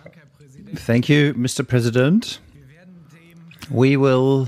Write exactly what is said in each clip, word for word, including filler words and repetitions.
Thank you, Mister President. We will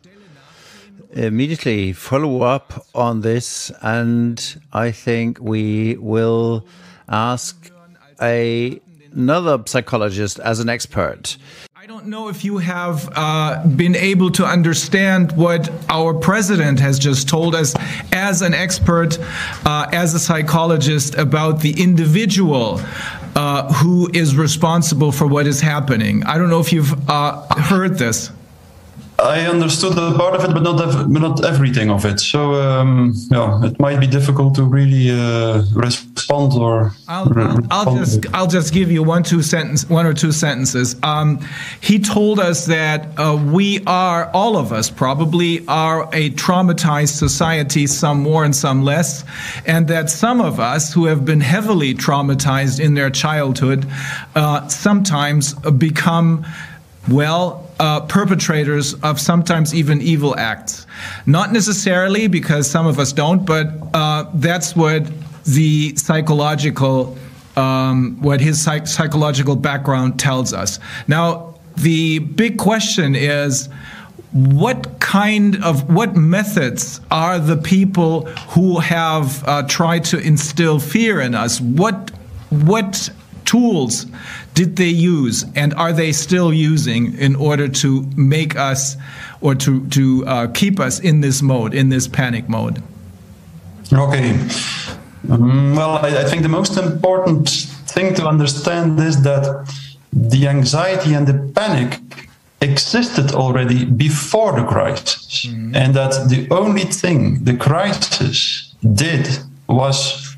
immediately follow up on this, and I think we will ask a, another psychologist as an expert. I don't know if you have uh, been able to understand what our president has just told us as an expert, uh, as a psychologist, about the individual uh, who is responsible for what is happening. I don't know if you've uh, heard this. I understood a part of it, but not ev- not everything of it. So, um, yeah, it might be difficult to really uh, respond or. I'll, I'll, I'll just I'll just give you one two sentence one or two sentences. Um, he told us that uh, we are, all of us probably are a traumatized society, some more and some less, and that some of us who have been heavily traumatized in their childhood uh, sometimes become, well, Uh, perpetrators of sometimes even evil acts. Not necessarily, because some of us don't, but uh, that's what the psychological, um, what his psych- psychological background tells us. Now, the big question is, what kind of, what methods are the people who have uh, tried to instill fear in us? What, what tools did they use, and are they still using in order to make us or to, to uh, keep us in this mode, in this panic mode? Okay. Um, well, I, I think the most important thing to understand is that the anxiety and the panic existed already before the crisis, mm-hmm. and that the only thing the crisis did was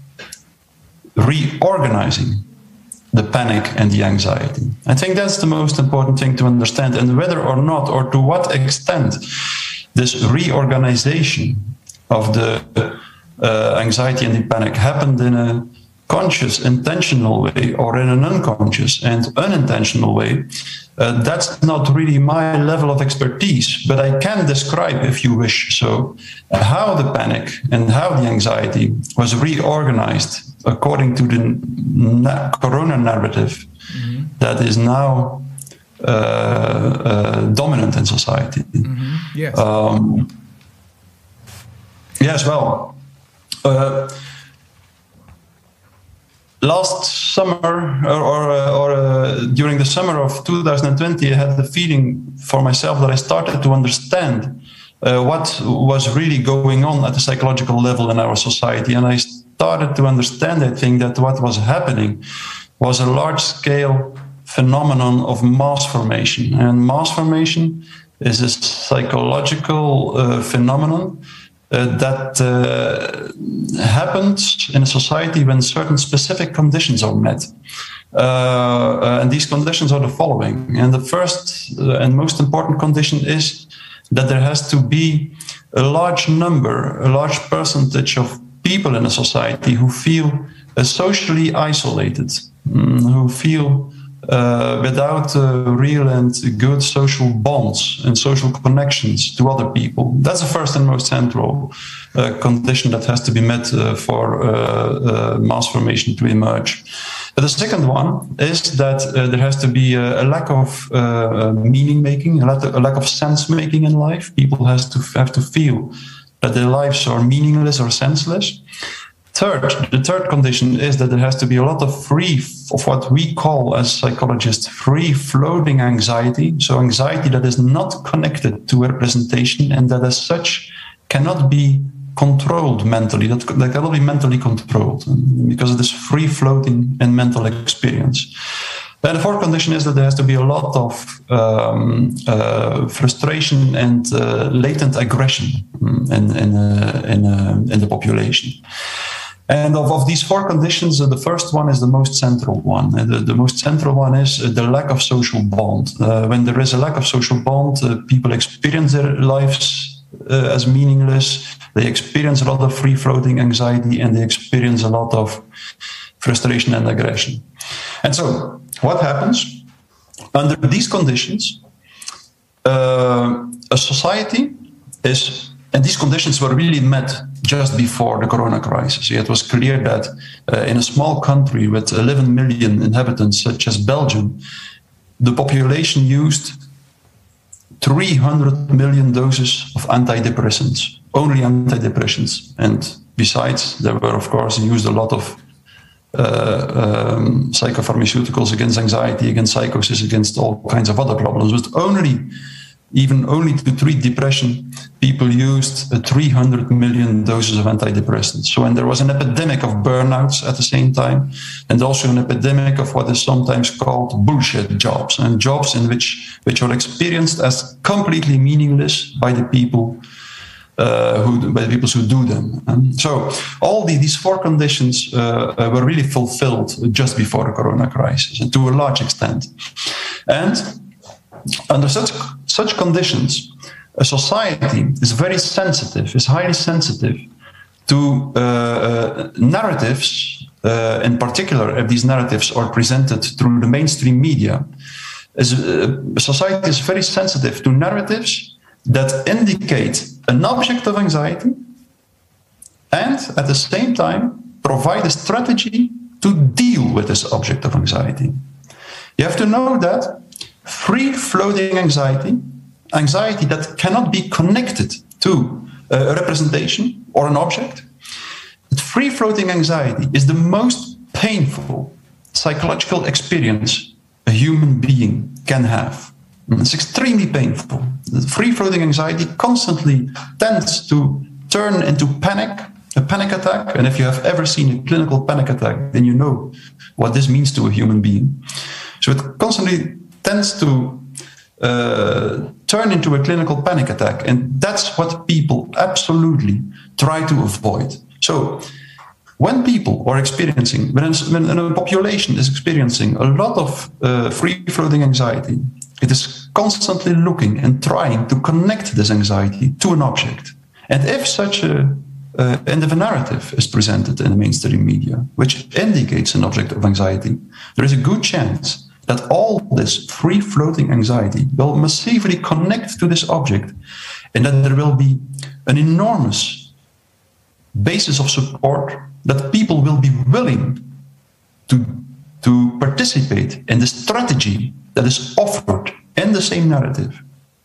reorganizing the panic and the anxiety. I think that's the most important thing to understand, and whether or not, or to what extent, this reorganization of the uh, anxiety and the panic happened in a conscious, intentional way, or in an unconscious and unintentional way, uh, that's not really my level of expertise, but I can describe, if you wish so, how the panic and how the anxiety was reorganized according to the na- corona narrative mm-hmm. that is now uh, uh, dominant in society. Mm-hmm. Yes. Um, yes, well, uh, last summer, or, or, uh, or uh, during the summer of two thousand twenty, I had the feeling for myself that I started to understand uh, what was really going on at the psychological level in our society, and I started to understand, I think, that what was happening was a large-scale phenomenon of mass formation. And mass formation is a psychological uh, phenomenon uh, that uh, happens in a society when certain specific conditions are met. Uh, uh, and these conditions are the following. And the first uh, and most important condition is that there has to be a large number, a large percentage of people in a society who feel uh, socially isolated, mm, who feel uh, without uh, real and good social bonds and social connections to other people. That's the first and most central uh, condition that has to be met uh, for uh, uh, mass formation to emerge. But the second one is that uh, there has to be a, a lack of uh, meaning making, a lack, of, a lack of sense making in life. People has to have to feel that their lives are meaningless or senseless. Third, the third condition is that there has to be a lot of free, of what we call as psychologists, free-floating anxiety. So anxiety that is not connected to representation and that as such cannot be controlled mentally, that, that cannot be mentally controlled because of this free-floating and mental experience. Then the fourth condition is that there has to be a lot of um, uh, frustration and uh, latent aggression in, in, uh, in, uh, in the population. And of, of these four conditions, uh, the first one is the most central one. And the, the most central one is uh, the lack of social bond. Uh, when there is a lack of social bond, uh, people experience their lives uh, as meaningless. They experience a lot of free-floating anxiety, and they experience a lot of frustration and aggression. And so, what happens? Under these conditions, uh, a society is and these conditions were really met just before the corona crisis. It was clear that uh, in a small country with eleven million inhabitants, such as Belgium, the population used three hundred million doses of antidepressants, only antidepressants. And besides, there were, of course, used a lot of uh, um, psychopharmaceuticals against anxiety, against psychosis, against all kinds of other problems. But only, even only to treat depression, people used uh, three hundred million doses of antidepressants. So, and there was an epidemic of burnouts at the same time, and also an epidemic of what is sometimes called bullshit jobs, and jobs in which which are experienced as completely meaningless by the people uh, who by the people who do them. Um, so, all the, these four conditions uh, uh, were really fulfilled just before the corona crisis, and to a large extent, and under such such conditions, a society is very sensitive, is highly sensitive to uh, uh, narratives, uh, in particular if these narratives are presented through the mainstream media. As, uh, society is very sensitive to narratives that indicate an object of anxiety and at the same time provide a strategy to deal with this object of anxiety. You have to know that free-floating anxiety, anxiety that cannot be connected to a representation or an object, that free-floating anxiety is the most painful psychological experience a human being can have. It's extremely painful. The free-floating anxiety constantly tends to turn into panic, a panic attack. And if you have ever seen a clinical panic attack, then you know what this means to a human being. So it constantly tends to uh, turn into a clinical panic attack. And that's what people absolutely try to avoid. So when people are experiencing, when a population is experiencing a lot of uh, free-floating anxiety, it is constantly looking and trying to connect this anxiety to an object. And if such a uh, and if a narrative is presented in the mainstream media, which indicates an object of anxiety, there is a good chance that all this free-floating anxiety will massively connect to this object, and that there will be an enormous basis of support, that people will be willing to, to participate in the strategy that is offered in the same narrative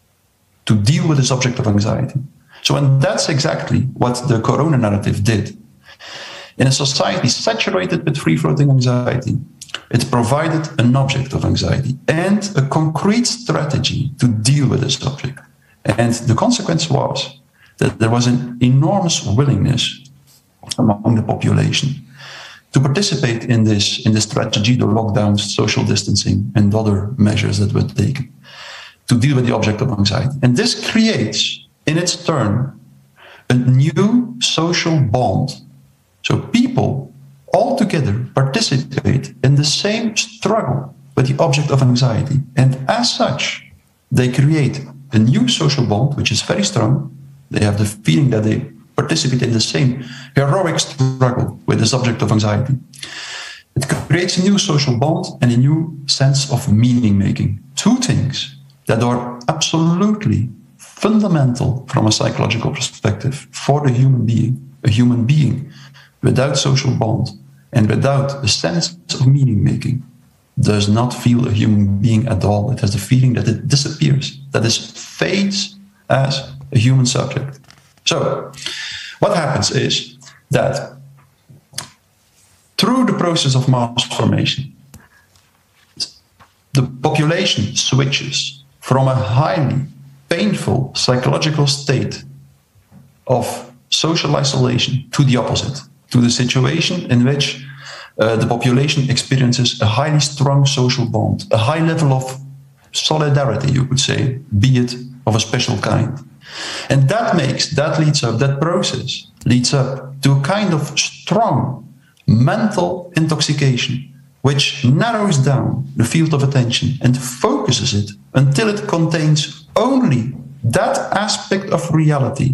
to deal with this object of anxiety. So, and that's exactly what the corona narrative did. In a society saturated with free-floating anxiety, it provided an object of anxiety and a concrete strategy to deal with this object. And the consequence was that there was an enormous willingness among the population to participate in this, in this strategy, the lockdowns, social distancing, and other measures that were taken to deal with the object of anxiety. And this creates, in its turn, a new social bond. So people all together participate in the same struggle with the object of anxiety. And as such, they create a new social bond, which is very strong. They have the feeling that they participate in the same heroic struggle with this object of anxiety. It creates a new social bond and a new sense of meaning making. Two things that are absolutely fundamental from a psychological perspective for the human being. A human being without social bond and without a sense of meaning making does not feel a human being at all. It has the feeling that it disappears, that it fades as a human subject. So, what happens is that through the process of mass formation, the population switches from a highly painful psychological state of social isolation to the opposite, to the situation in which uh, the population experiences a highly strong social bond, a high level of solidarity, you could say, be it of a special kind. And that makes, that leads up, that process leads up to a kind of strong mental intoxication, which narrows down the field of attention and focuses it until it contains only that aspect of reality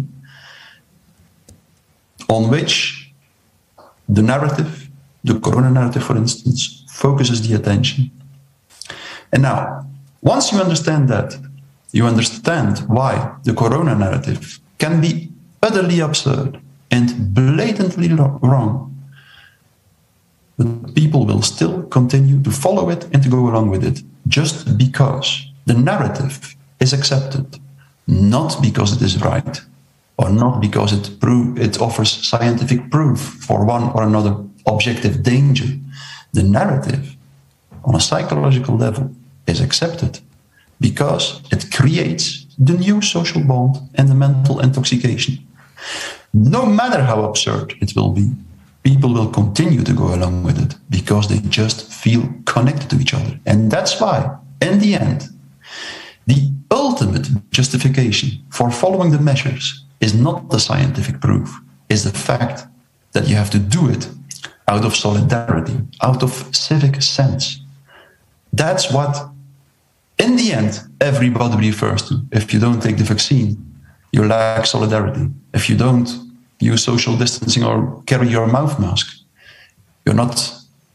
on which the narrative, the corona narrative, for instance, focuses the attention. And now, once you understand that, you understand why the corona narrative can be utterly absurd and blatantly wrong, but people will still continue to follow it and to go along with it just because the narrative is accepted, not because it is right or not because it prove, it offers scientific proof for one or another objective danger. The narrative on a psychological level is accepted because it creates the new social bond and the mental intoxication. No matter how absurd it will be, people will continue to go along with it because they just feel connected to each other. And that's why, in the end, the ultimate justification for following the measures is not the scientific proof, is the fact that you have to do it out of solidarity, out of civic sense. That's what, in the end, everybody refers to. If you don't take the vaccine, you lack solidarity. If you don't use social distancing or carry your mouth mask, you're not,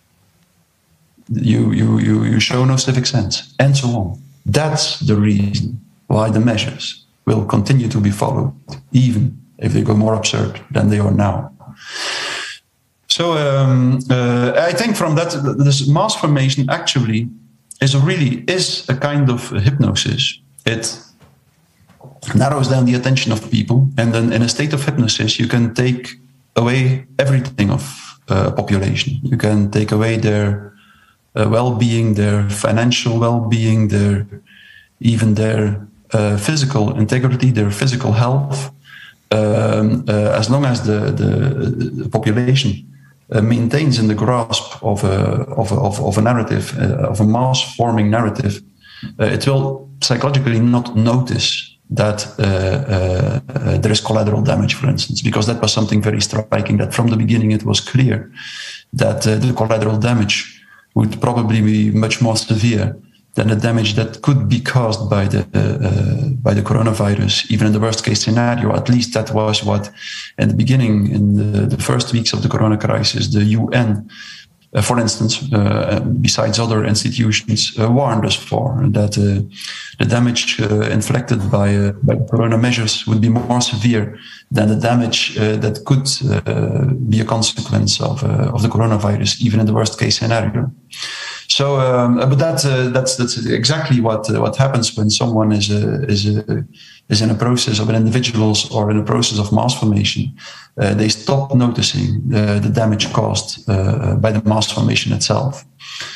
you, you, you, you show no civic sense, and so on. That's the reason why the measures will continue to be followed, even if they go more absurd than they are now. So um, uh, I think from that, this mass formation actually is a really is a kind of hypnosis. It narrows down the attention of people, and then in a state of hypnosis, you can take away everything of uh, a population. You can take away their uh, well-being, their financial well-being, their even their uh, physical integrity, their physical health, um, uh, as long as the, the, the population uh, maintains in the grasp of a, of a, of, of a narrative, uh, of a mass-forming narrative, uh, it will psychologically not notice that uh, uh, uh, there is collateral damage, for instance, because that was something very striking, that from the beginning it was clear that uh, the collateral damage would probably be much more severe than the damage that could be caused by the uh, uh, by the coronavirus, even in the worst case scenario. At least that was what, in the beginning, in the, the first weeks of the corona crisis, the U N, uh, for instance, uh, besides other institutions, uh, warned us for, that uh, the damage uh, inflicted by, uh, by corona measures would be more severe than the damage uh, that could uh, be a consequence of, uh, of the coronavirus, even in the worst case scenario. So, um, but that, uh, that's that's exactly what uh, what happens when someone is uh, is uh, is in a process of an individuals or in a process of mass formation. Uh, they stop noticing uh, the damage caused uh, by the mass formation itself.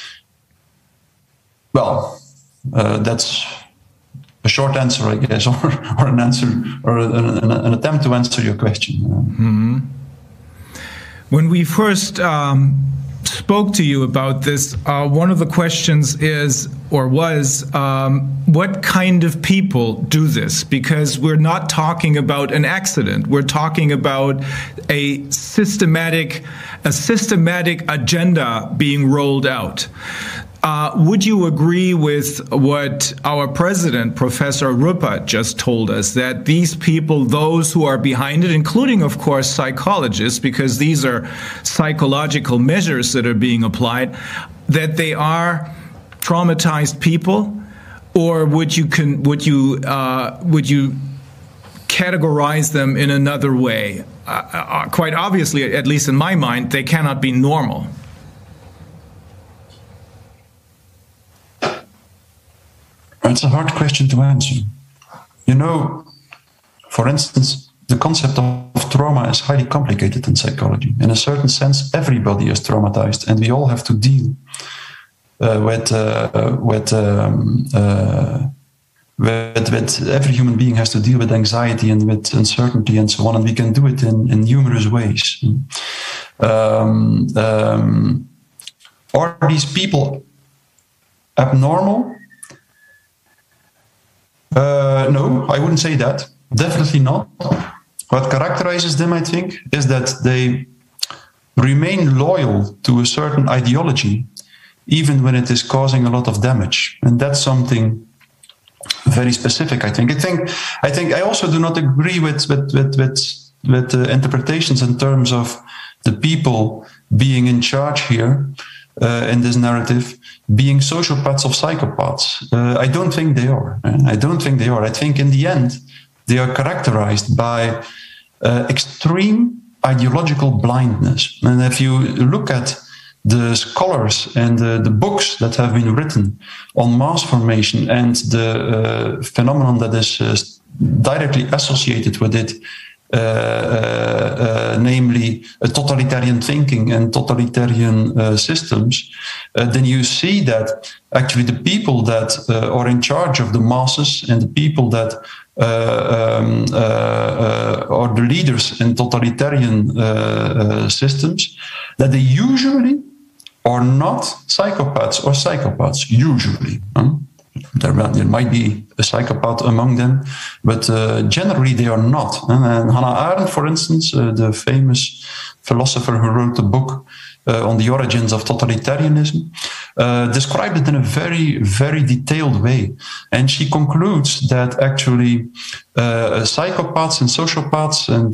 Well, uh, that's a short answer, I guess, or or an answer or an, an attempt to answer your question. Mm-hmm. When we first Um spoke to you about this, uh, one of the questions is, or was, um, what kind of people do this? Because we're not talking about an accident. We're talking about a systematic, a systematic agenda being rolled out. Uh, would you agree with what our president, Professor Ruppert, just told us, that these people, those who are behind it, including, of course, psychologists, because these are psychological measures that are being applied, that they are traumatized people? Or would you con- would you uh, would you categorize them in another way? Uh, uh, quite obviously, at least in my mind, they cannot be normal. It's a hard question to answer. You know, for instance, the concept of trauma is highly complicated in psychology. In a certain sense, everybody is traumatized, and we all have to deal uh, with uh, with, um, uh, with with every human being has to deal with anxiety and with uncertainty and so on, and we can do it in, in numerous ways. Um, um, are these people abnormal? Uh, no, I wouldn't say that. Definitely not. What characterizes them, I think, is that they remain loyal to a certain ideology, even when it is causing a lot of damage. And that's something very specific, I think. I think I think I also do not agree with with with with, with uh, interpretations in terms of the people being in charge here uh, in this narrative being sociopaths or psychopaths. Uh, I don't think they are. I don't think they are. I think in the end, they are characterized by uh, extreme ideological blindness. And if you look at the scholars and uh, the books that have been written on mass formation and the uh, phenomenon that is uh, directly associated with it, uh, uh, uh, namely uh, totalitarian thinking and totalitarian uh, systems, uh, then you see that actually the people that uh, are in charge of the masses and the people that uh, um, uh, uh, are the leaders in totalitarian uh, uh, systems, that they usually are not psychopaths or psychopaths, usually. Huh? There, there might be a psychopath among them, but uh, generally they are not. And Hannah Arendt, for instance, uh, the famous philosopher who wrote a book uh, on the origins of totalitarianism, uh, described it in a very, very detailed way. And she concludes that actually uh, psychopaths and sociopaths and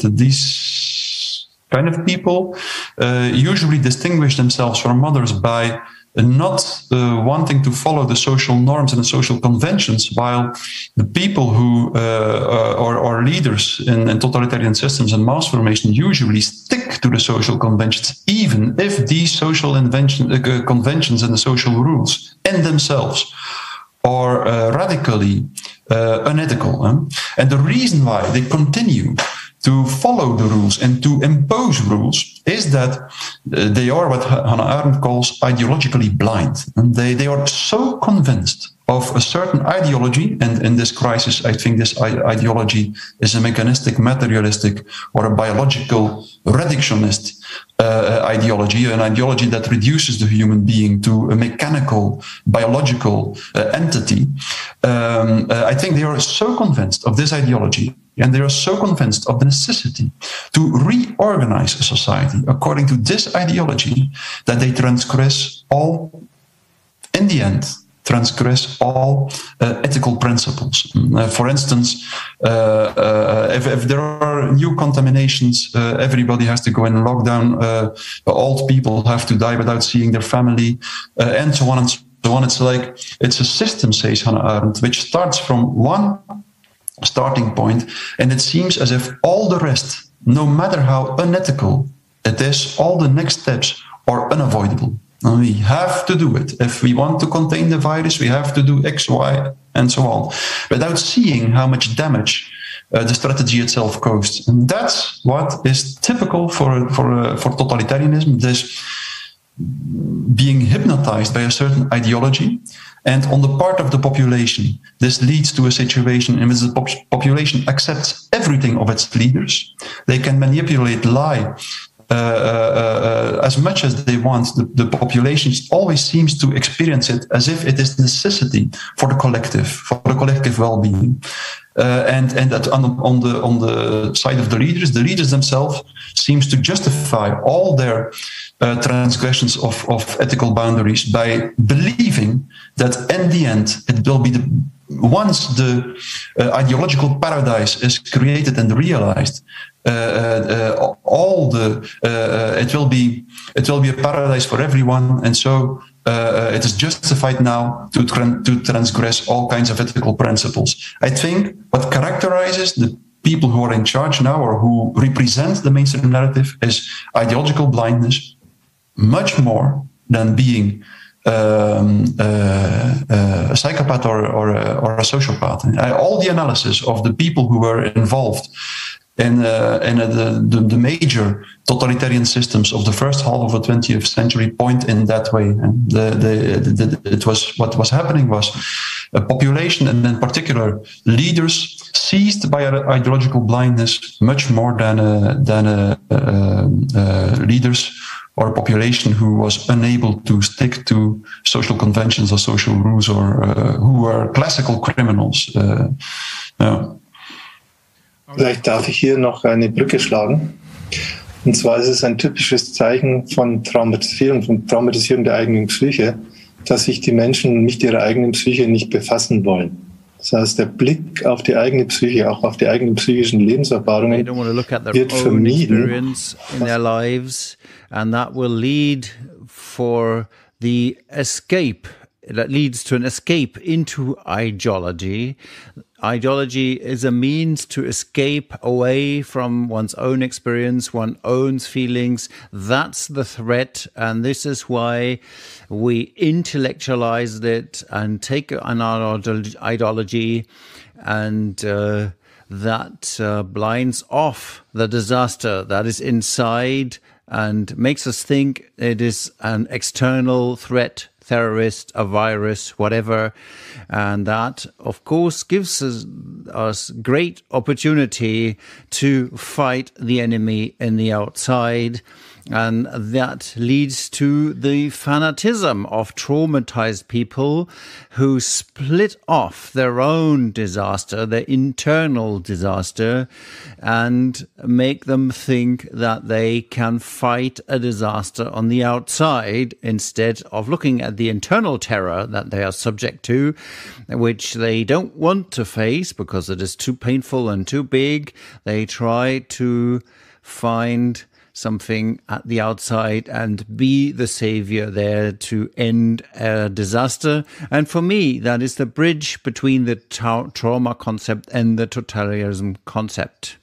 these kind of people uh, usually distinguish themselves from others by not uh, wanting to follow the social norms and the social conventions, while the people who uh, are, are leaders in, in totalitarian systems and mass formation usually stick to the social conventions, even if these social invention, uh, conventions and the social rules in themselves are uh, radically uh, unethical. Huh? And the reason why they continue to follow the rules and to impose rules is that uh, they are what Hannah Arendt calls ideologically blind. And they, they are so convinced of a certain ideology, and in this crisis, I think this ideology is a mechanistic, materialistic, or a biological reductionist uh, ideology, an ideology that reduces the human being to a mechanical, biological uh, entity. Um, uh, I think they are so convinced of this ideology, and they are so convinced of the necessity to reorganize a society according to this ideology that they transgress all, in the end, transgress all uh, ethical principles. Uh, for instance, uh, uh, if, if there are new contaminations, uh, everybody has to go in lockdown, uh, old people have to die without seeing their family, uh, and so on and so on. It's like, it's a system, says Hannah Arendt, which starts from one starting point, and it seems as if all the rest, no matter how unethical it is, all the next steps are unavoidable. And we have to do it. If we want to contain the virus, we have to do X, Y, and so on, without seeing how much damage uh, the strategy itself caused. And that's what is typical for for uh, for totalitarianism. This being hypnotized by a certain ideology. And on the part of the population, this leads to a situation in which the pop- population accepts everything of its leaders. They can manipulate, lie, uh, uh, uh, as much as they want. The, the population always seems to experience it as if it is necessity for the collective, for the collective well-being. Uh, and and that on, on the on the side of the leaders, the leaders themselves seems to justify all their uh, transgressions of, of ethical boundaries by believing that in the end it will be the once the uh, ideological paradise is created and realized, uh, uh, all the uh, it will be it will be a paradise for everyone, and so. Uh, it is justified now to, tran- to transgress all kinds of ethical principles. I think what characterizes the people who are in charge now or who represent the mainstream narrative is ideological blindness, much more than being um, uh, uh, a psychopath or, or, a, or a sociopath. Uh, all the analysis of the people who were involved in, uh, in uh, the, the, the major totalitarian systems of the first half of the twentieth century point in that way. And the, the, the, the, it was what was happening was a population, and in particular leaders, seized by ideological blindness much more than uh, than uh, uh, uh, leaders or a population who was unable to stick to social conventions or social rules, or uh, who were classical criminals. Uh, uh, Vielleicht darf ich hier noch eine Brücke schlagen. Und zwar ist es ein typisches Zeichen von Traumatisierung, von Traumatisierung der eigenen Psyche, dass sich die Menschen mit ihrer eigenen Psyche nicht befassen wollen. Das heißt, der Blick auf die eigene Psyche, auch auf die eigenen psychischen Lebenserfahrungen, wird vermieden. In their lives, and that will lead for the escape. That leads to an escape into ideology. ideology is a means to escape away from one's own experience, one's own feelings. That's the threat. And this is why we intellectualize it and take an ideology and uh, that uh, blinds off the disaster that is inside and makes us think it is an external threat, terrorist, a virus, whatever. And that, of course, gives us, us great opportunity to fight the enemy in the outside. And that leads to the fanatism of traumatized people who split off their own disaster, their internal disaster, and make them think that they can fight a disaster on the outside instead of looking at the internal terror that they are subject to, which they don't want to face because it is too painful and too big. They try to find something at the outside and be the savior there to end a disaster. And for me, that is the bridge between the tra- trauma concept and the totalitarianism concept.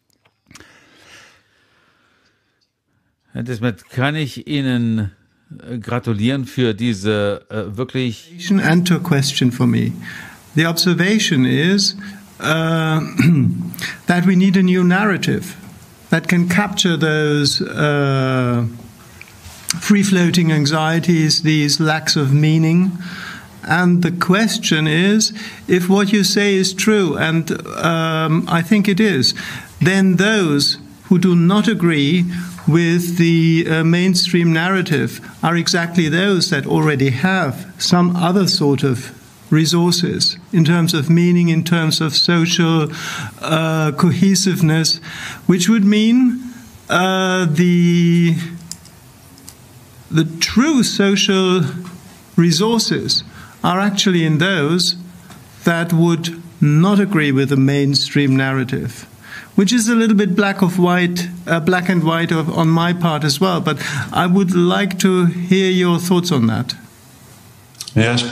Herr Desmet, kann ich Ihnen gratulieren für diese uh, wirklich... And to a question for me. The observation is uh, that we need a new narrative that can capture those uh, free-floating anxieties, these lacks of meaning. And the question is, if what you say is true, and um, I think it is, then those who do not agree with the uh, mainstream narrative are exactly those that already have some other sort of resources in terms of meaning, in terms of social uh, cohesiveness, which would mean uh, the the true social resources are actually in those that would not agree with the mainstream narrative, which is a little bit black of white, uh, black and white of, on my part as well. But I would like to hear your thoughts on that. Yes.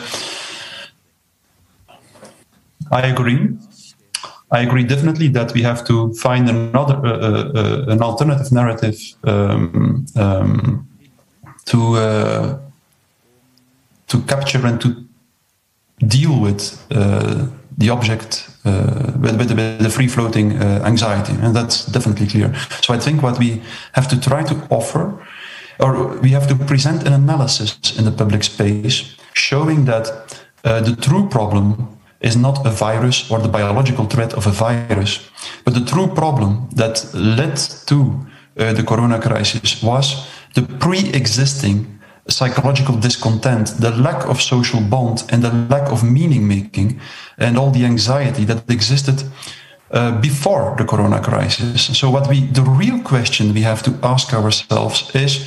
I agree. I agree definitely that we have to find another, uh, uh, an alternative narrative um, um, to uh, to capture and to deal with uh, the object, uh, with, with, with the free-floating uh, anxiety, and that's definitely clear. So I think what we have to try to offer, or we have to present an analysis in the public space, showing that uh, the true problem is not a virus or the biological threat of a virus, but the true problem that led to uh, the corona crisis was the pre-existing psychological discontent, the lack of social bond and the lack of meaning making and all the anxiety that existed uh, before the corona crisis. So what we, the real question we have to ask ourselves is,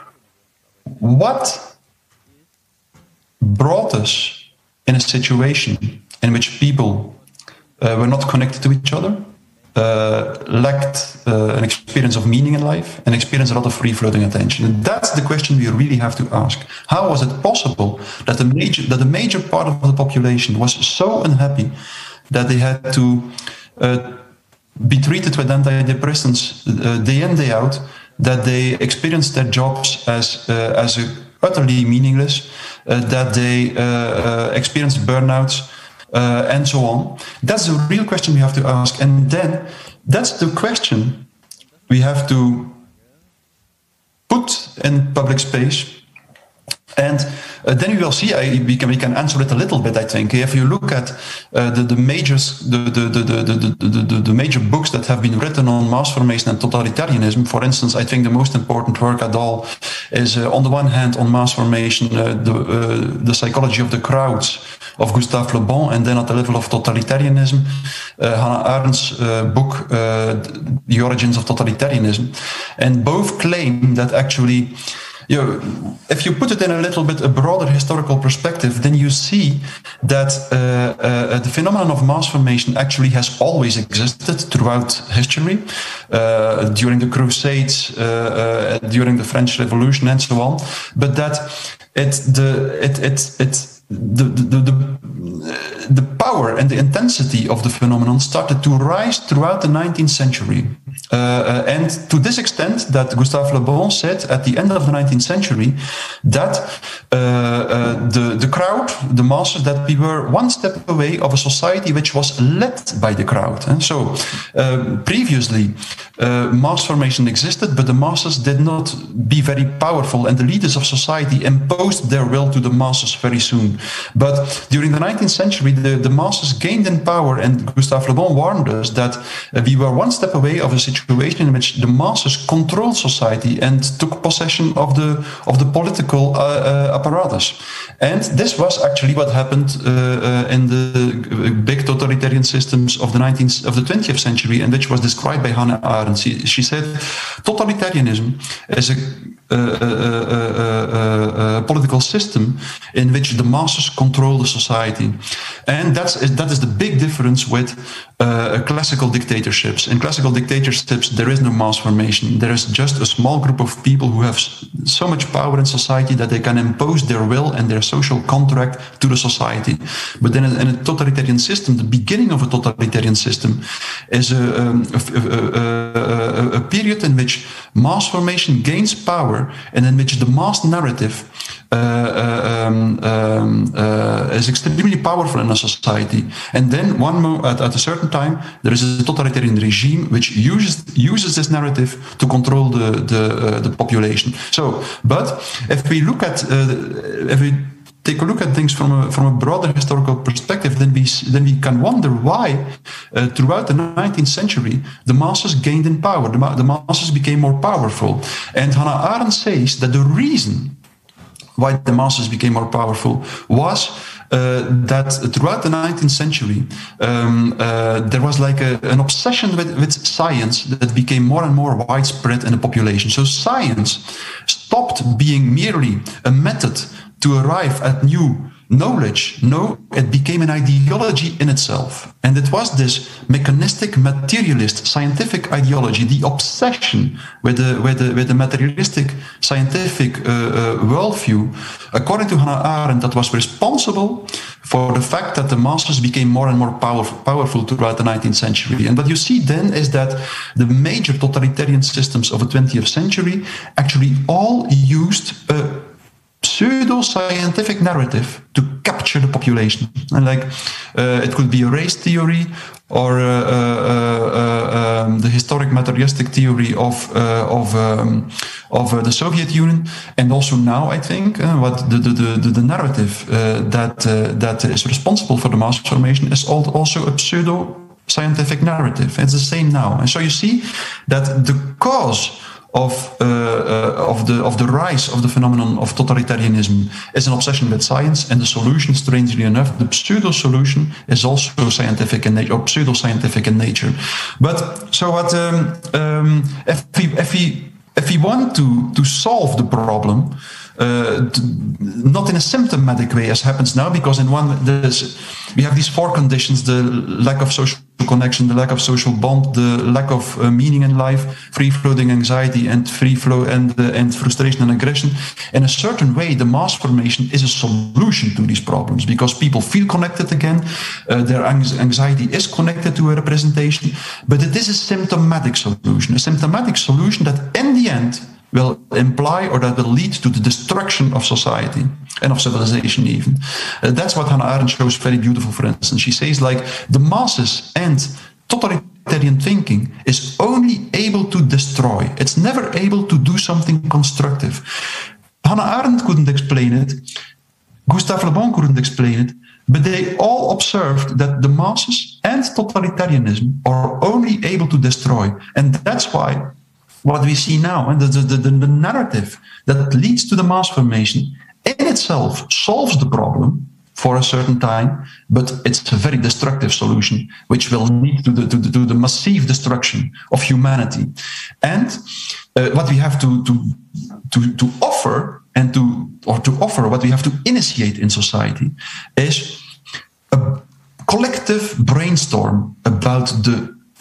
what brought us in a situation in which people uh, were not connected to each other, uh, lacked uh, an experience of meaning in life, and experienced a lot of free-floating attention. And that's the question we really have to ask. How was it possible that the major, that the major part of the population was so unhappy that they had to uh, be treated with antidepressants uh, day in, day out, that they experienced their jobs as, uh, as a utterly meaningless, uh, that they uh, uh, experienced burnouts, Uh, and so on. That's the real question we have to ask. And then that's the question we have to put in public space. And uh, then we will see, I, we, can, we can answer it a little bit, I think. If you look at uh, the, the, majors, the, the, the, the, the, the, the major books that have been written on mass formation and totalitarianism, for instance, I think the most important work at all is, uh, on the one hand, on mass formation, uh, the, uh, the psychology of the crowds of Gustave Le Bon, and then at the level of totalitarianism, uh, Hannah Arendt's uh, book, uh, The Origins of Totalitarianism. And both claim that actually, you know, if you put it in a little bit a broader historical perspective, then you see that uh, uh, the phenomenon of mass formation actually has always existed throughout history, uh, during the Crusades, uh, uh, during the French Revolution, and so on. But that it the it it it the the, the, the the power and the intensity of the phenomenon started to rise throughout the nineteenth century. Uh, uh, and to this extent that Gustave Le Bon said at the end of the nineteenth century that uh, uh, the, the crowd, the masses, that we were one step away of a society which was led by the crowd. And so uh, previously uh, mass formation existed, but the masses did not be very powerful, and the leaders of society imposed their will to the masses very soon. But during the nineteenth century, the, the masses gained in power, and Gustave Le Bon warned us that uh, we were one step away of a situation in which the masses controlled society and took possession of the of the political uh, uh, apparatus. And this was actually what happened uh, uh, in the big totalitarian systems of the nineteenth of the twentieth century, and which was described by Hannah Arendt. She, she said, totalitarianism is a Uh, uh, uh, uh, uh, political system in which the masses control the society, and that's that is the big difference with uh, classical dictatorships. In classical dictatorships, there is no mass formation. There is just a small group of people who have so much power in society that they can impose their will and their social contract to the society. But then, in a totalitarian system, the beginning of a totalitarian system is a, um, a, a, a, a period in which mass formation gains power, and in which the mass narrative uh, uh, um, um, uh, is extremely powerful in a society. And then one mo- at, at a certain time, there is a totalitarian regime which uses uses this narrative to control the the, uh, the population. So, but if we look at uh, if we take a look at things from a from a broader historical perspective, then we then we can wonder why uh, throughout the nineteenth century the masses gained in power, the, ma- the masses became more powerful. And Hannah Arendt says that the reason why the masses became more powerful was uh, that throughout the nineteenth century um, uh, there was like a, an obsession with, with science that became more and more widespread in the population. So science stopped being merely a method to arrive at new knowledge. No, it became an ideology in itself. And it was this mechanistic, materialist, scientific ideology, the obsession with the, with the, with the materialistic, scientific uh, uh, worldview, according to Hannah Arendt, that was responsible for the fact that the masses became more and more powerful, powerful throughout the nineteenth century. And what you see then is that the major totalitarian systems of the twentieth century actually all used a pseudo-scientific narrative to capture the population. And like uh, it could be a race theory or uh, uh, uh, um, the historic materialistic theory of uh, of um, of uh, the Soviet Union, and also now I think uh, what the the the, the narrative uh, that uh, that is responsible for the mass formation is also a pseudo scientific narrative. It's the same now, and so you see that the cause of uh, uh, of the of the rise of the phenomenon of totalitarianism is an obsession with science, and the solution, strangely enough, the pseudo solution is also scientific in nature, or pseudo scientific in nature. But so what? Um, um, if we if we if we want to to solve the problem, uh, to, not in a symptomatic way as happens now, because in one there's we have these four conditions: the lack of social connection, the lack of social bond, the lack of uh, meaning in life, free-floating anxiety, and free flow and uh, and frustration and aggression. In a certain way, the mass formation is a solution to these problems, because people feel connected again. Uh, their anxiety is connected to a representation, but it is a symptomatic solution, a symptomatic solution that, in the end, will imply or that will lead to the destruction of society and of civilization even. Uh, that's what Hannah Arendt shows very beautiful, for instance. She says, like, the masses and totalitarian thinking is only able to destroy. It's never able to do something constructive. Hannah Arendt couldn't explain it. Gustave Le Bon couldn't explain it. But they all observed that the masses and totalitarianism are only able to destroy. And that's why what we see now, and the, the, the, the narrative that leads to the mass formation in itself solves the problem for a certain time, but it's a very destructive solution, which will lead to the, to the, to the massive destruction of humanity. And uh, what we have to, to, to, to offer and to, or to offer, what we have to initiate in society is a collective brainstorm about the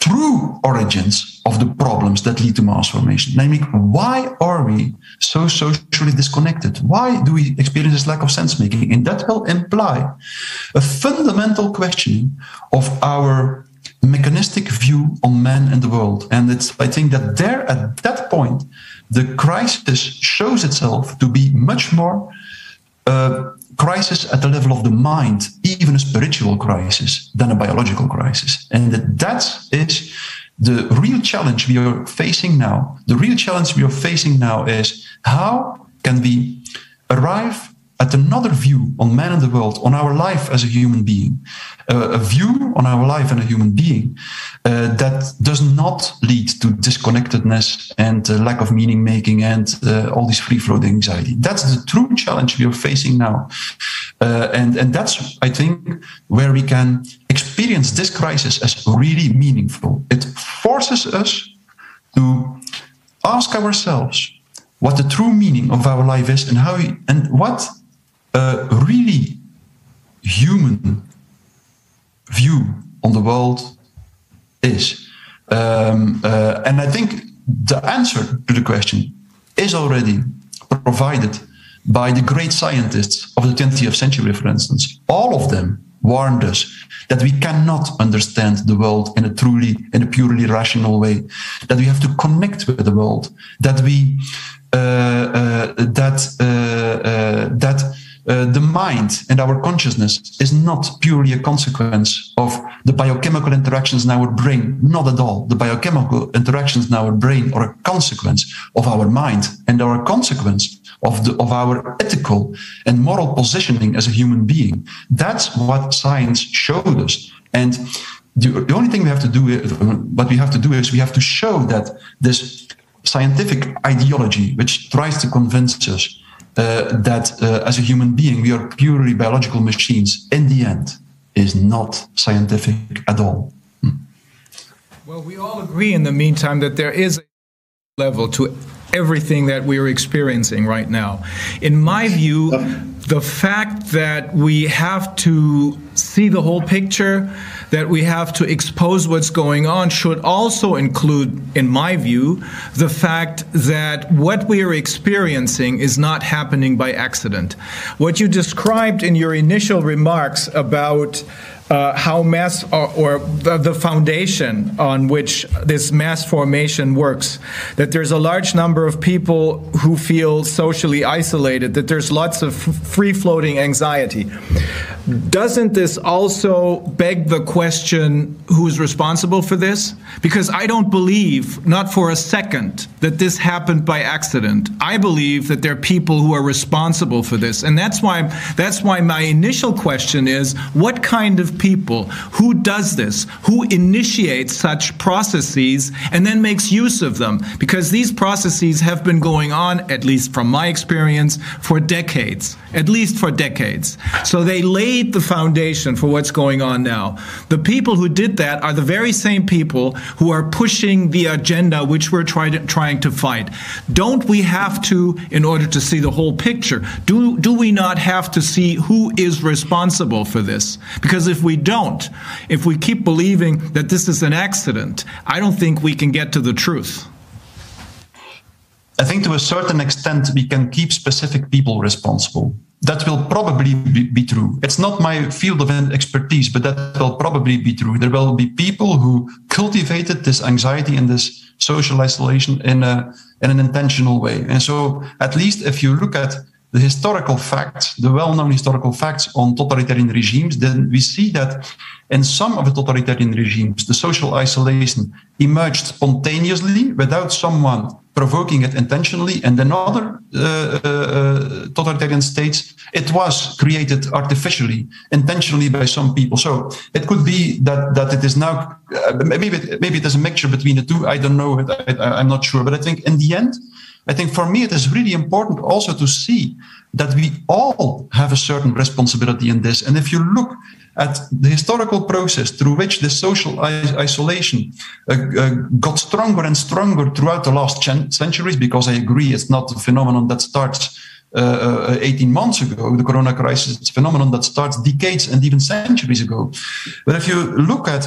true origins of the problems that lead to mass formation. Namely, why are we so socially disconnected? Why do we experience this lack of sense making? And that will imply a fundamental questioning of our mechanistic view on man and the world. And it's, I think that there, at that point, the crisis shows itself to be much more uh, crisis at the level of the mind, even a spiritual crisis, than a biological crisis. And that, that is the real challenge we are facing now. The real challenge we are facing now is how can we arrive at another view on man and the world, on our life as a human being, uh, a view on our life and a human being uh, that does not lead to disconnectedness and uh, lack of meaning making and uh, all this free-floating anxiety. That's the true challenge we are facing now. Uh, and, and that's, I think, where we can experience this crisis as really meaningful. It forces us to ask ourselves what the true meaning of our life is and how we, and what a really human view on the world is. Um, uh, and I think the answer to the question is already provided by the great scientists of the twentieth century, for instance. All of them warned us that we cannot understand the world in a truly, in a purely rational way, that we have to connect with the world, that we, uh, uh, that, uh, uh, that uh, the mind and our consciousness is not purely a consequence of the biochemical interactions in our brain, not at all. The biochemical interactions in our brain are a consequence of our mind and are a consequence of the of our ethical and moral positioning as a human being. That's what science showed us. And the, the only thing we have to do, what we have to do is we have to show that this scientific ideology, which tries to convince us uh, that uh, as a human being we are purely biological machines, in the end is not scientific at all. Hmm. Well, we all agree in the meantime that there is a level to everything that we're experiencing right now. In my view, the fact that we have to see the whole picture, that we have to expose what's going on, should also include, in my view, the fact that what we are experiencing is not happening by accident. What you described in your initial remarks about Uh, how mass or, or the, the foundation on which this mass formation works, that there's a large number of people who feel socially isolated, that there's lots of free-floating anxiety. Doesn't this also beg the question, who's responsible for this? Because I don't believe, not for a second, that this happened by accident. I believe that there are people who are responsible for this. And that's why, that's why my initial question is, what kind of people, who does this, who initiates such processes and then makes use of them? Because these processes have been going on, at least from my experience, for decades, at least for decades. So they laid the foundation for what's going on now. The people who did that are the very same people who are pushing the agenda which we're try to, trying to fight. Don't we have to, in order to see the whole picture, do, do we not have to see who is responsible for this? Because if we don't, if we keep believing that this is an accident, I don't think we can get to the truth. I think to a certain extent we can keep specific people responsible. That will probably be, be true. It's not my field of expertise, but that will probably be true. There will be people who cultivated this anxiety and this social isolation in a in an intentional way. And so at least if you look at the historical facts, the well-known historical facts on totalitarian regimes, then we see that in some of the totalitarian regimes, the social isolation emerged spontaneously without someone provoking it intentionally, and in other uh, uh, totalitarian states, it was created artificially, intentionally by some people. So it could be that that it is now, uh, maybe it, maybe it is a mixture between the two. I don't know. I, I, I'm not sure. But I think in the end, I think for me it is really important also to see that we all have a certain responsibility in this. And if you look at the historical process through which the social isolation uh, uh, got stronger and stronger throughout the last centuries, because I agree it's not a phenomenon that starts uh, uh, eighteen months ago, the corona crisis, it's a phenomenon that starts decades and even centuries ago. But if you look at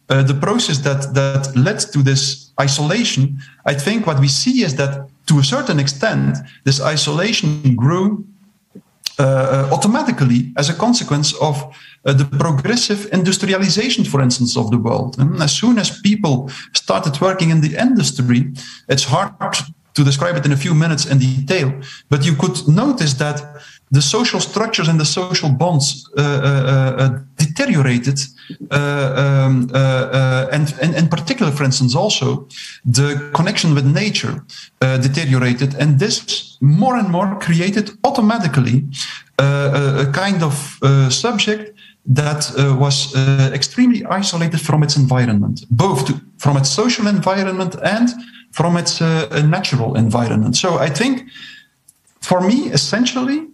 uh, the process that, that led to this isolation, I think what we see is that to a certain extent, this isolation grew uh, automatically as a consequence of uh, the progressive industrialization, for instance, of the world. And as soon as people started working in the industry, it's hard to describe it in a few minutes in detail, but you could notice that the social structures and the social bonds uh, uh, uh, deteriorated, uh, um, uh, uh, and, and in particular, for instance, also the connection with nature uh, deteriorated, and this more and more created automatically uh, a, a kind of uh, subject that uh, was uh, extremely isolated from its environment, both to, from its social environment and from its uh, natural environment. So I think, for me, essentially,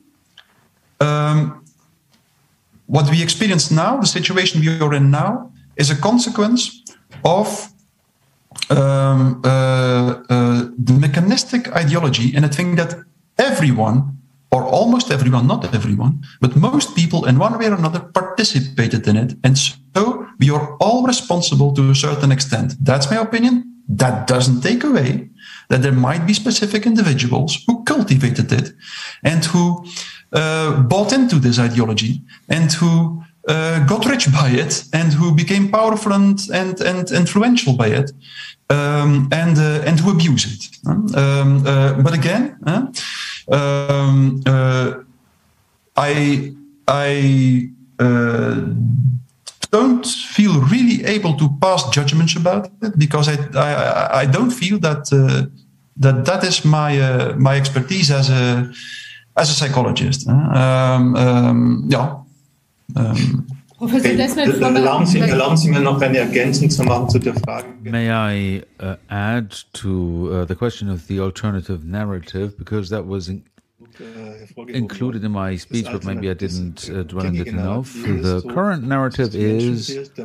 um, what we experience now, the situation we are in now, is a consequence of um, uh, uh, the mechanistic ideology, and I think that everyone, or almost everyone, not everyone, but most people in one way or another participated in it, and so we are all responsible to a certain extent. That's my opinion. That doesn't take away that there might be specific individuals who cultivated it and who uh, bought into this ideology and who uh, got rich by it and who became powerful and, and, and influential by it, um, and, uh, and who abuse it. Um, uh, but again, uh, um, uh, I, I uh, don't feel really able to pass judgments about it, because I I, I don't feel that uh, that that is my uh, my expertise as a as a psychologist. Um, um, yeah. Um, Okay. Erlauben Sie, erlauben Sie mir noch eine Ergänzung zu machen zu der Frage. May I uh, add to uh, the question of the alternative narrative, because that was in included in my speech, but maybe I didn't uh, dwell on it enough. The current narrative is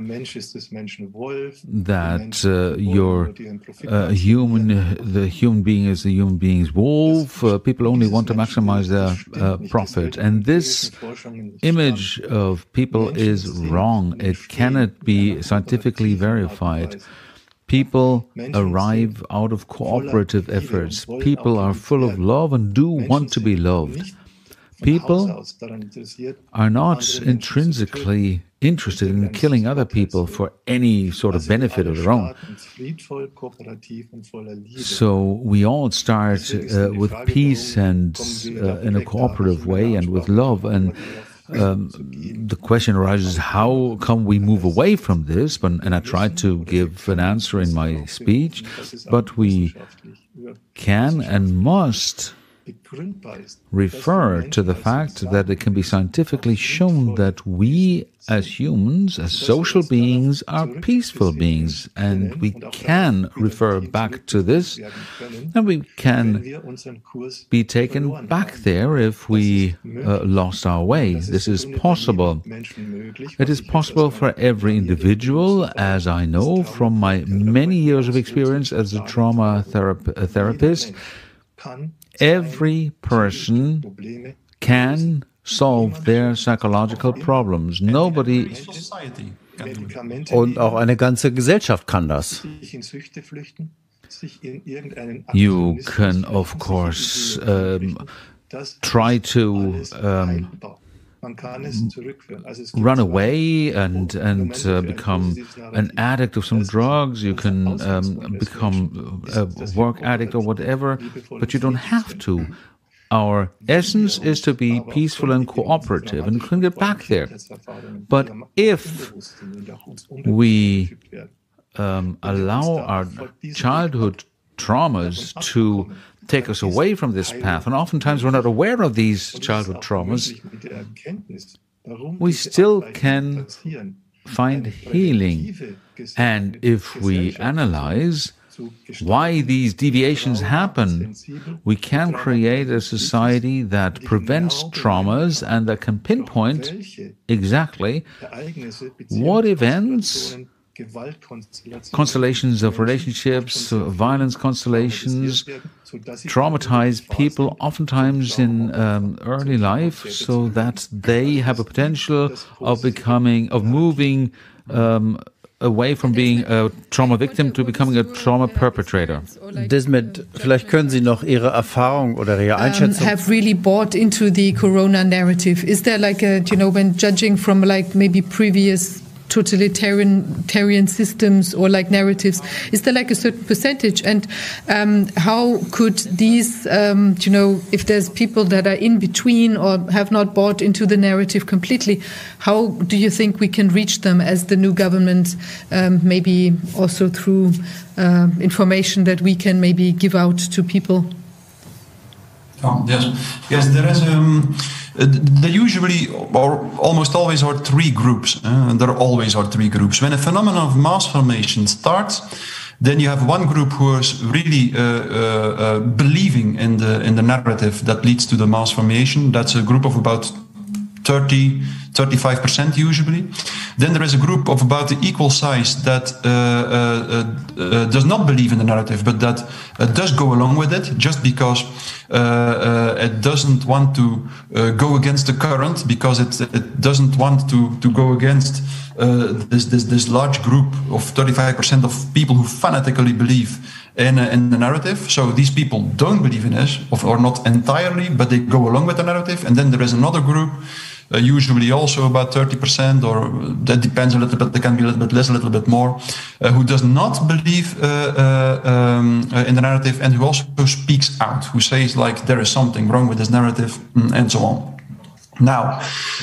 that uh, your uh, human, the human being is the human being's wolf. Uh, people only want to maximize their uh, profit. And this image of people is wrong. It cannot be scientifically verified. People arrive out of cooperative efforts. People are full of love and do want to be loved. People are not intrinsically interested in killing other people for any sort of benefit of their own. So we all start uh, with peace and uh, in a cooperative way and with love. And Um, the question arises, how come we move away from this? But, and I tried to give an answer in my speech, but we can and must refer to the fact that it can be scientifically shown that we as humans, as social beings, are peaceful beings, and we can refer back to this, and we can be taken back there if we uh, lost our way. This is possible. It is possible for every individual, as I know from my many years of experience as a trauma therap- a therapist. Every person can solve their psychological problems. Nobody. Und auch eine ganze Gesellschaft kann das. You can, of course, um, try to um, run away and and uh, become an addict of some drugs. You can um, become a work addict or whatever, but you don't have to. Our essence is to be peaceful and cooperative, and we can get back there. But if we um, allow our childhood traumas to take us away from this path, and oftentimes we're not aware of these childhood traumas, we still can find healing. And if we analyze why these deviations happen, we can create a society that prevents traumas and that can pinpoint exactly what events, constellations of relationships, violence constellations, traumatize people oftentimes in um, early life, so that they have a potential of becoming, of moving um, away from being a trauma victim to becoming a trauma perpetrator. Desmet, vielleicht können Sie noch Ihre Erfahrung oder Ihre Einschätzung um, have really bought into the corona narrative. Is there like a, you know, when judging from like maybe previous totalitarian totalitarian systems or like narratives, is there like a certain percentage? And um, how could these, um, you know, if there's people that are in between or have not bought into the narrative completely, how do you think we can reach them as the new government, um, maybe also through uh, information that we can maybe give out to people? Oh, yes, yes, there is. Um, there usually, or almost always, are three groups. Uh, there always are three groups. When a phenomenon of mass formation starts, then you have one group who is really uh, uh, uh, believing in the in the narrative that leads to the mass formation. That's a group of about thirty, thirty-five percent usually. Then there is a group of about the equal size that uh, uh, uh, does not believe in the narrative, but that uh, does go along with it just because uh, uh, it doesn't want to uh, go against the current, because it, it doesn't want to, to go against uh, this, this, this large group of thirty-five percent of people who fanatically believe in, uh, in the narrative. So these people don't believe in it, or not entirely, but they go along with the narrative. And then there is another group, Uh, usually also about thirty percent, or that depends a little bit, they can be a little bit less, a little bit more, uh, who does not believe uh, uh, um, uh, in the narrative, and who also speaks out, who says like there is something wrong with this narrative, and so on. Now,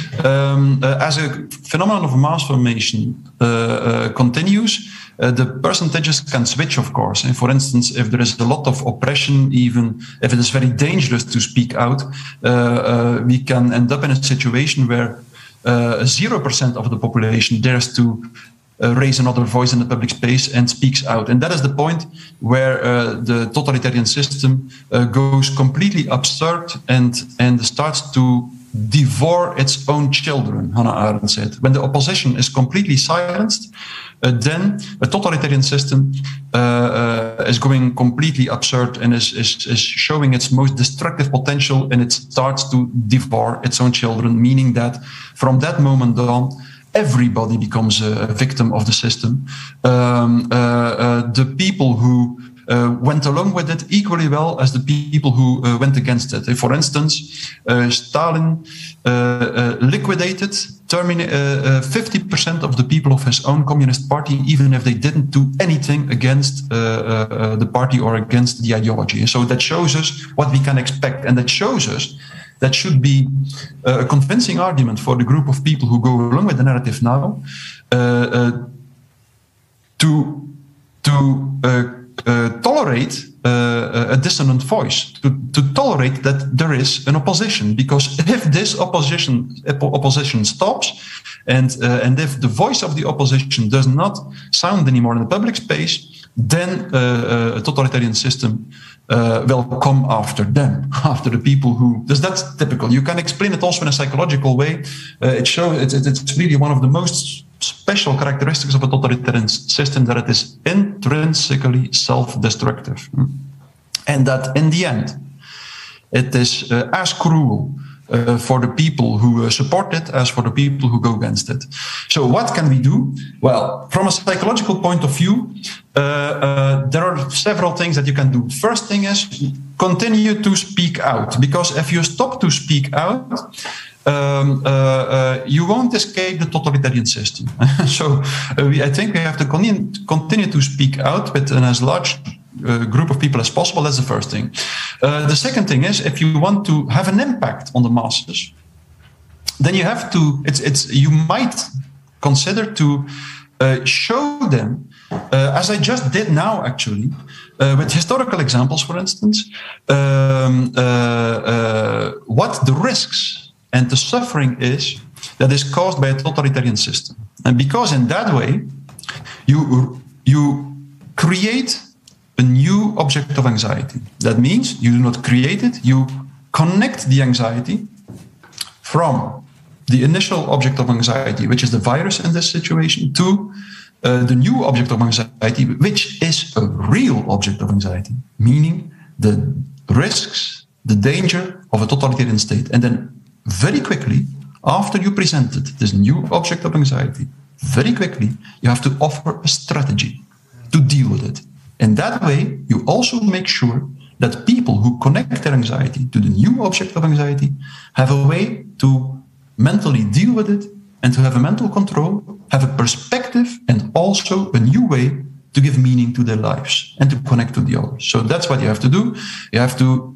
um, uh, as a phenomenon of mass formation uh, uh, continues, uh, the percentages can switch, of course. And for instance, if there is a lot of oppression, even if it is very dangerous to speak out, uh, uh, we can end up in a situation where uh, zero percent of the population dares to Uh, raise another voice in the public space and speaks out. And that is the point where uh, the totalitarian system uh, goes completely absurd and, and starts to devour its own children, Hannah Arendt said. When the opposition is completely silenced, uh, then a totalitarian system uh, uh, is going completely absurd and is, is, is showing its most destructive potential, and it starts to devour its own children, meaning that from that moment on, everybody becomes a victim of the system. Um, uh, uh, the people who uh, went along with it equally well as the people who uh, went against it. For instance, uh, Stalin uh, uh, liquidated termina- uh, uh, fifty percent of the people of his own Communist Party, even if they didn't do anything against uh, uh, the party or against the ideology. So that shows us what we can expect, and that shows us that should be a convincing argument for the group of people who go along with the narrative now, uh, uh, to to uh, uh, tolerate uh, a dissonant voice, to, to tolerate that there is an opposition. Because if this opposition opposition stops, and uh, and if the voice of the opposition does not sound anymore in the public space, then uh, a totalitarian system Uh, will come after them, after the people who. Because that's typical. You can explain it also in a psychological way. Uh, it shows it, it, it's really one of the most special characteristics of a totalitarian system, that it is intrinsically self-destructive, and that in the end, it is uh, as cruel Uh, for the people who uh, support it as for the people who go against it. So what can we do? Well, from a psychological point of view, uh, uh, there are several things that you can do. First thing is continue to speak out, because if you stop to speak out, um, uh, uh, you won't escape the totalitarian system. So uh, we, I think we have to continue, continue to speak out with an as large Uh, group of people as possible. That's the first thing. Uh, the second thing is, if you want to have an impact on the masses, then you have to. It's it's. You might consider to uh, show them, uh, as I just did now, actually, uh, with historical examples, for instance, um, uh, uh, what the risks and the suffering is that is caused by a totalitarian system, and because in that way, you you create a new object of anxiety. That means you do not create it, you connect the anxiety from the initial object of anxiety, which is the virus in this situation, to uh, the new object of anxiety, which is a real object of anxiety, meaning the risks, the danger of a totalitarian state. And then very quickly, after you presented this new object of anxiety, very quickly, you have to offer a strategy to deal with it. In that way, you also make sure that people who connect their anxiety to the new object of anxiety have a way to mentally deal with it and to have a mental control, have a perspective, and also a new way to give meaning to their lives and to connect to the others. So that's what you have to do. You have to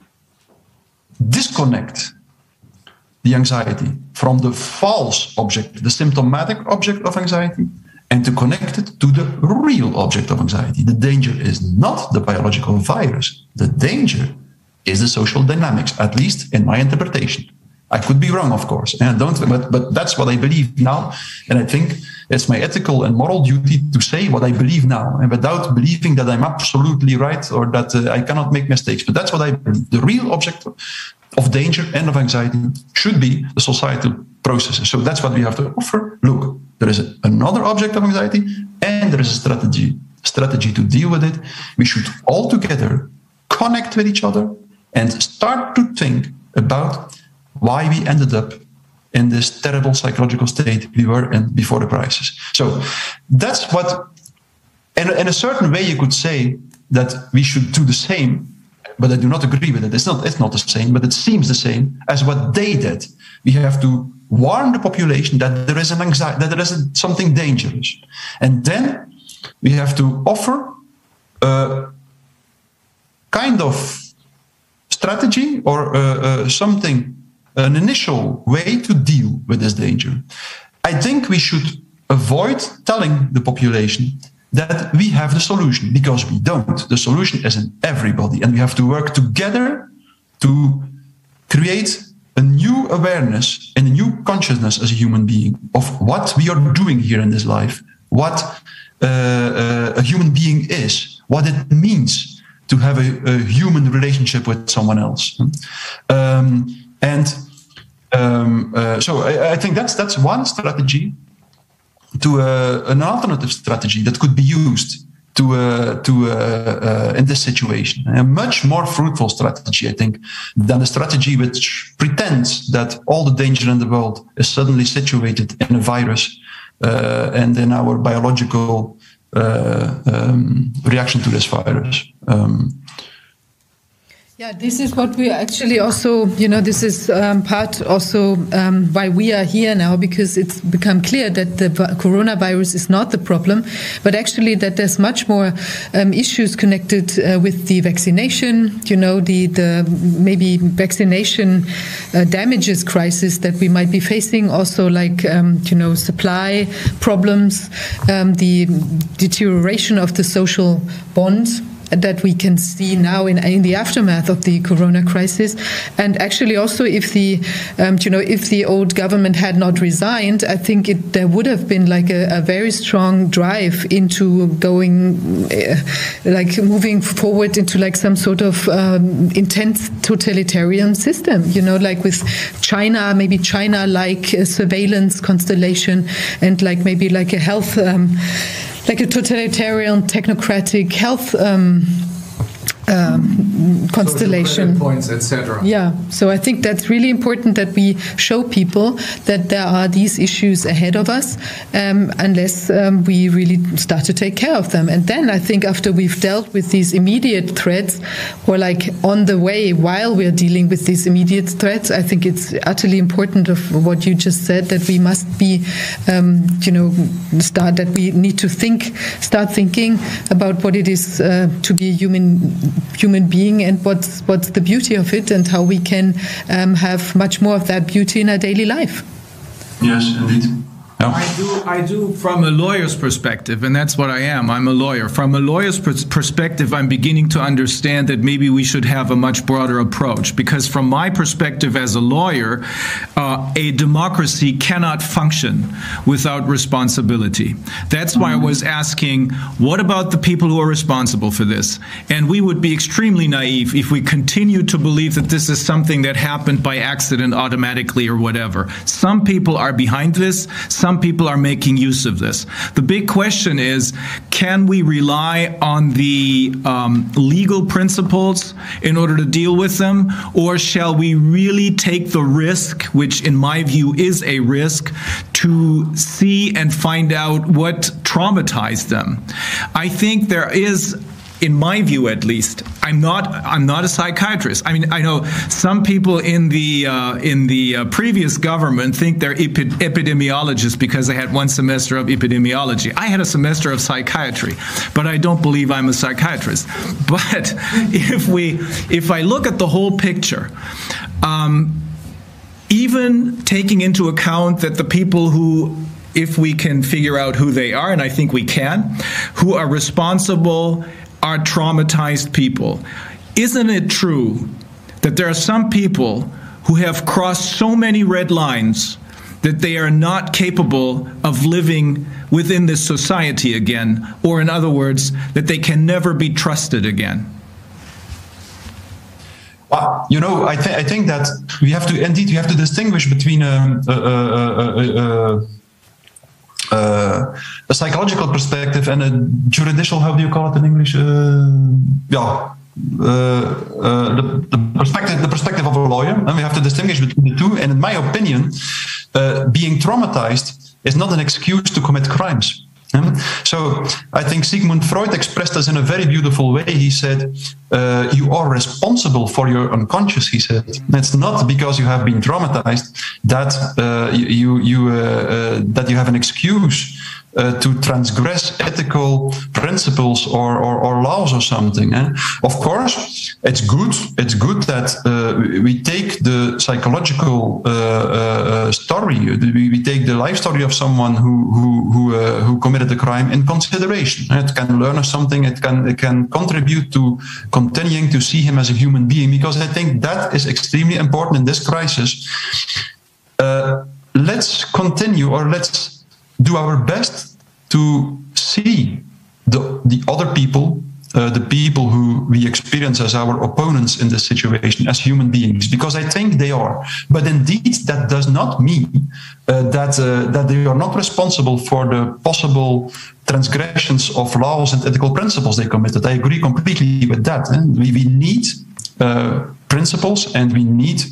disconnect the anxiety from the false object, the symptomatic object of anxiety, and to connect it to the real object of anxiety. The danger is not the biological virus. The danger is the social dynamics, at least in my interpretation. I could be wrong, of course, and I don't, but, but that's what I believe now. And I think it's my ethical and moral duty to say what I believe now, and without believing that I'm absolutely right or that uh, I cannot make mistakes. But that's what I believe. The real object of danger and of anxiety should be the societal processes. So that's what we have to offer. Look, there is a, another object of anxiety, and there is a strategy, strategy to deal with it. We should all together connect with each other and start to think about why we ended up in this terrible psychological state we were in before the crisis. So that's what, in, in a certain way, you could say that we should do the same, but I do not agree with it. It's not, it's not the same, but it seems the same as what they did. We have to warn the population that there is an anxiety, that there is a, something dangerous. And then we have to offer a kind of strategy or uh, uh, something, an initial way to deal with this danger. I think we should avoid telling the population that we have the solution, because we don't. The solution is in everybody, and we have to work together to create a new awareness and a new consciousness as a human being of what we are doing here in this life, what uh, uh, a human being is, what it means to have a, a human relationship with someone else. Um, and um, uh, so I, I think that's that's one strategy to uh, an alternative strategy that could be used to uh, to uh, uh, in this situation. A much more fruitful strategy, I think, than the strategy which pretends that all the danger in the world is suddenly situated in a virus uh, and in our biological uh, um, reaction to this virus. Um, Yeah, this is what we actually also, you know, this is um, part also um, why we are here now, because it's become clear that the coronavirus is not the problem, but actually that there's much more um, issues connected uh, with the vaccination, you know, the, the maybe vaccination uh, damages crisis that we might be facing, also like, um, you know, supply problems, um, the deterioration of the social bonds that we can see now in, in the aftermath of the corona crisis. And actually also if the, um, you know, if the old government had not resigned, I think it, there would have been like a, a very strong drive into going, uh, like moving forward into like some sort of um, intense totalitarian system, you know, like with China, maybe China-like uh, surveillance constellation, and like maybe like a health, um, like a totalitarian, technocratic health um, um, constellation. Points, et cetera. Yeah, so I think that's really important that we show people that there are these issues ahead of us, um, unless um, we really start to take care of them. And then I think after we've dealt with these immediate threats, or like on the way while we're dealing with these immediate threats, I think it's utterly important of what you just said, that we must be, um, you know, start that we need to think, start thinking about what it is uh, to be a human human being, and what's what's the beauty of it, and how we can um, have much more of that beauty in our daily life. Yes, indeed. Yeah. I do, I do from a lawyer's perspective, and that's what I am. I'm a lawyer. From a lawyer's pers- perspective, I'm beginning to understand that maybe we should have a much broader approach, because from my perspective as a lawyer, uh, a democracy cannot function without responsibility. That's why I was asking, what about the people who are responsible for this? And we would be extremely naive if we continue to believe that this is something that happened by accident automatically or whatever. Some people are behind this. Some some people are making use of this. The big question is, can we rely on the um, legal principles in order to deal with them, or shall we really take the risk, which in my view is a risk, to see and find out what traumatized them? I think there is, in my view at least, I'm not I'm not a psychiatrist. I mean, I know some people in the uh, in the uh, previous government think they're epi epidemiologists because they had one semester of epidemiology. I had a semester of psychiatry, but I don't believe I'm a psychiatrist. But if we if I look at the whole picture, um, even taking into account that the people who, if we can figure out who they are, and I think we can, who are responsible are traumatized people. Isn't it true that there are some people who have crossed so many red lines that they are not capable of living within this society again, or in other words, that they can never be trusted again? Well, you know, I, th I think that we have to, indeed, we have to distinguish between um, uh, uh, uh, uh, Uh, a psychological perspective and a juridical, how do you call it in English? Uh, yeah, uh, uh, the, the perspective, the perspective of a lawyer, and we have to distinguish between the two. And in my opinion, uh, being traumatized is not an excuse to commit crimes. Um, so I think Sigmund Freud expressed this in a very beautiful way. He said, uh, you are responsible for your unconscious, he said. It's not because you have been traumatized that uh, you, you, uh, uh, that you have an excuse uh, to transgress ethical principles or, or, or laws or something. Eh? Of course, it's good, it's good that uh, we take the psychological uh, uh, story, we, we take the life story of someone who, who, who, uh, who committed the crime in consideration. It can learn us something, it can, it can contribute to continuing to see him as a human being, because I think that is extremely important in this crisis. Uh, let's continue, or let's do our best to see the, the other people, uh, the people who we experience as our opponents in this situation, as human beings, because I think they are. But indeed, that does not mean uh, that, uh, that they are not responsible for the possible transgressions of laws and ethical principles they committed. I agree completely with that. Eh? We, we need uh, principles, and we need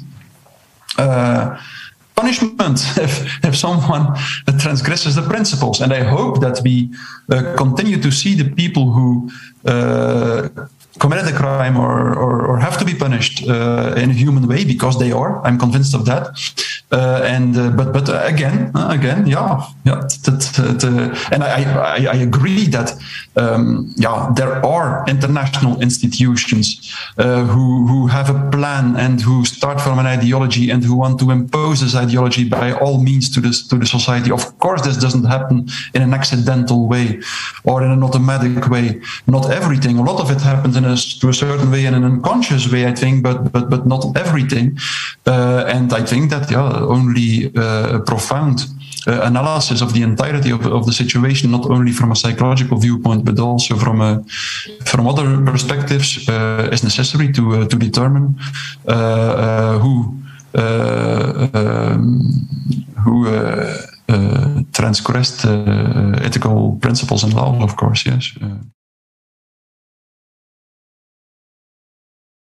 uh, punishment if, if someone transgresses the principles. And I hope that we uh, continue to see the people who uh, committed a crime or, or, or have to be punished uh, in a human way, because they are. I'm convinced of that. Uh, and uh, but but uh, again, uh, again, yeah, yeah. That, that, uh, and I, I I agree that um, yeah, there are international institutions uh, who who have a plan and who start from an ideology and who want to impose this ideology by all means to this to the society. Of course, this doesn't happen in an accidental way or in an automatic way. Not everything. A lot of it happens in a, to a certain way, in an unconscious way, I think, but but but not everything. Uh, and I think that yeah. only uh, a profound uh, analysis of the entirety of, of the situation, not only from a psychological viewpoint, but also from a, from other perspectives, uh, is necessary to uh, to determine uh, uh, who uh, um, who uh, uh, transgressed uh, ethical principles and law. Of course, yes. Uh.